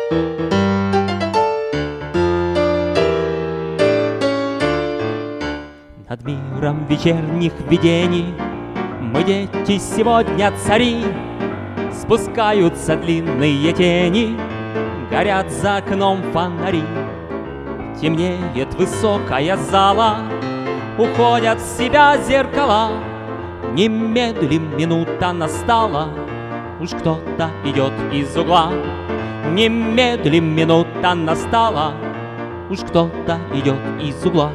Над миром вечерних видений мы, дети, сегодня цари. Спускаются длинные тени, горят за окном фонари. Темнеет высокая зала, уходят в себя зеркала. Немедлим, минута настала, уж кто-то идет из угла. Немедлим, минута настала, уж кто-то идет из угла.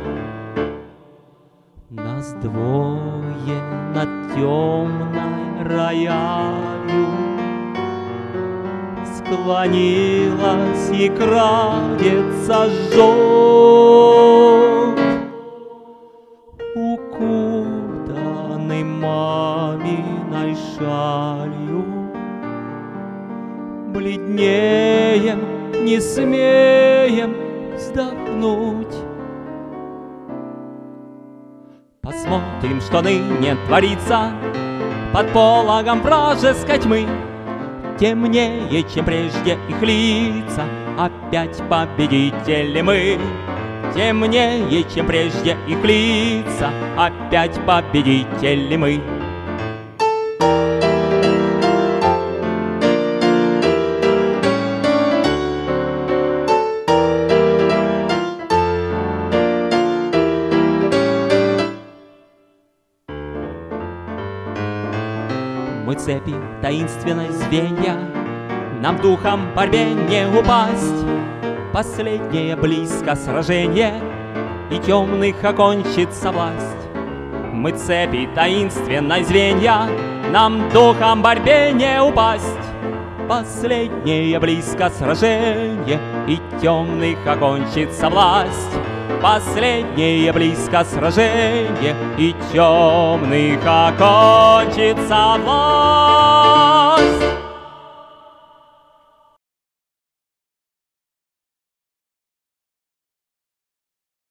Нас двое над темной роялью, склонилась и крадется жжет, укутанный маминой шалью. Бледнеем, не смеем вздохнуть. Посмотрим, что ныне творится под пологом вражеской тьмы. Темнее, чем прежде их лица, опять победители мы. Темнее, чем прежде их лица, опять победители мы. Мы цепи таинственной звенья, нам духом в борьбе не упасть. Последнее близко сражение, и темных окончится власть. Мы цепи таинственной звенья, нам духом в борьбе не упасть. Последнее близко сражение, и темных окончится власть. Последнее близко сражение, и темных окончится власть.